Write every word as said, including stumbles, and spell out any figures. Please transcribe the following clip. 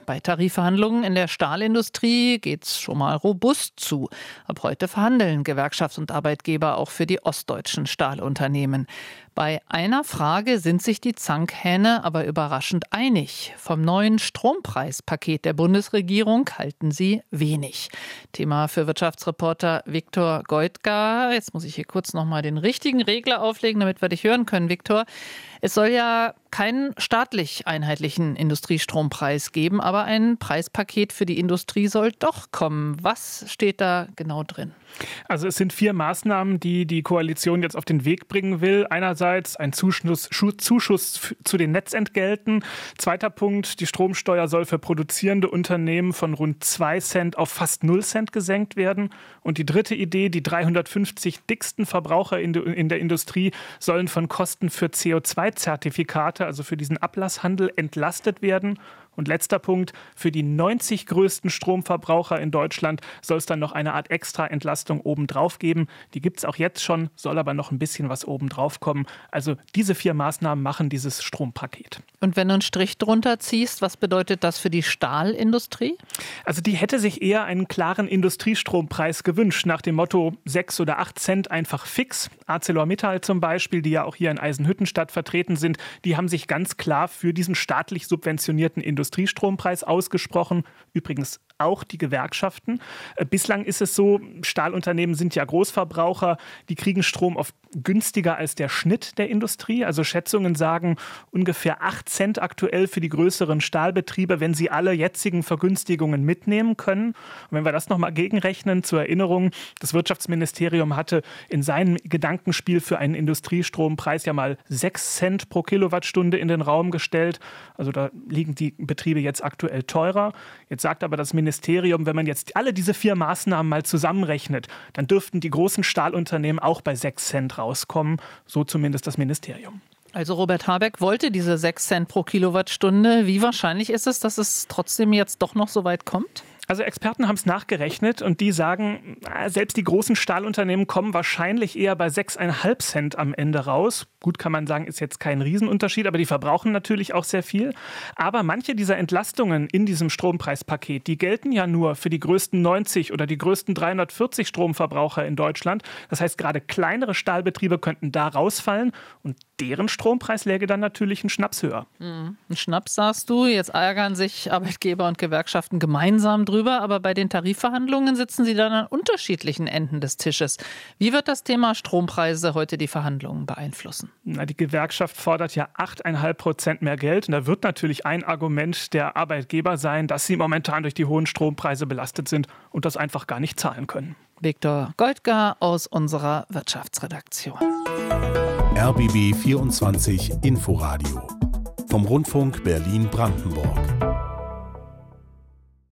Bei Tarifverhandlungen in der Stahlindustrie geht's schon mal robust zu. Ab heute verhandeln Gewerkschaft und Arbeitgeber auch für die ostdeutschen Stahlunternehmen. Bei einer Frage sind sich die Zankhähne aber überraschend einig. Vom neuen Strompreispaket der Bundesregierung halten sie wenig. Thema für Wirtschaftsreporter Viktor Goitka. Jetzt muss ich hier kurz noch mal den richtigen Regler auflegen, damit wir dich hören können, Viktor. Es soll ja keinen staatlich einheitlichen Industriestrompreis geben, aber ein Preispaket für die Industrie soll doch kommen. Was steht da genau drin? Also es sind vier Maßnahmen, die die Koalition jetzt auf den Weg bringen will. Einerseits ein Zuschuss, Zuschuss zu den Netzentgelten. Zweiter Punkt, die Stromsteuer soll für produzierende Unternehmen von rund zwei Cent auf fast null Cent gesenkt werden. Und die dritte Idee, die dreihundertfünfzig dicksten Verbraucher in der Industrie sollen von Kosten für C O zwei Zertifikate, also für diesen Ablasshandel, entlastet werden. Und letzter Punkt, für die neunzig größten Stromverbraucher in Deutschland soll es dann noch eine Art Extra-Entlastung obendrauf geben. Die gibt es auch jetzt schon, soll aber noch ein bisschen was obendrauf kommen. Also diese vier Maßnahmen machen dieses Strompaket. Und wenn du einen Strich drunter ziehst, was bedeutet das für die Stahlindustrie? Also die hätte sich eher einen klaren Industriestrompreis gewünscht, nach dem Motto sechs oder acht Cent einfach fix. ArcelorMittal zum Beispiel, die ja auch hier in Eisenhüttenstadt vertreten sind, die haben sich ganz klar für diesen staatlich subventionierten Industriestrompreis Industriestrompreis ausgesprochen, übrigens auch die Gewerkschaften. Bislang ist es so, Stahlunternehmen sind ja Großverbraucher, die kriegen Strom oft günstiger als der Schnitt der Industrie. Also Schätzungen sagen ungefähr acht Cent aktuell für die größeren Stahlbetriebe, wenn sie alle jetzigen Vergünstigungen mitnehmen können. Und wenn wir das nochmal gegenrechnen, zur Erinnerung, das Wirtschaftsministerium hatte in seinem Gedankenspiel für einen Industriestrompreis ja mal sechs Cent pro Kilowattstunde in den Raum gestellt. Also da liegen die Betriebe jetzt aktuell teurer. Jetzt sagt aber das Ministerium, wenn man jetzt alle diese vier Maßnahmen mal zusammenrechnet, dann dürften die großen Stahlunternehmen auch bei sechs Cent rauskommen. So zumindest das Ministerium. Also Robert Habeck wollte diese sechs Cent pro Kilowattstunde. Wie wahrscheinlich ist es, dass es trotzdem jetzt doch noch so weit kommt? Also Experten haben es nachgerechnet und die sagen, selbst die großen Stahlunternehmen kommen wahrscheinlich eher bei sechs Komma fünf Cent am Ende raus. Gut, kann man sagen, ist jetzt kein Riesenunterschied, aber die verbrauchen natürlich auch sehr viel. Aber manche dieser Entlastungen in diesem Strompreispaket, die gelten ja nur für die größten neunzig oder die größten dreihundertvierzig Stromverbraucher in Deutschland. Das heißt, gerade kleinere Stahlbetriebe könnten da rausfallen und deren Strompreis läge dann natürlich einen Schnaps höher. Mhm. Ein Schnaps, sagst du. Jetzt ärgern sich Arbeitgeber und Gewerkschaften gemeinsam drüber, aber bei den Tarifverhandlungen sitzen sie dann an unterschiedlichen Enden des Tisches. Wie wird das Thema Strompreise heute die Verhandlungen beeinflussen? Na, die Gewerkschaft fordert ja acht Komma fünf Prozent mehr Geld. Und da wird natürlich ein Argument der Arbeitgeber sein, dass sie momentan durch die hohen Strompreise belastet sind und das einfach gar nicht zahlen können. Viktor Goitka aus unserer Wirtschaftsredaktion. R B B vierundzwanzig Inforadio vom Rundfunk Berlin-Brandenburg.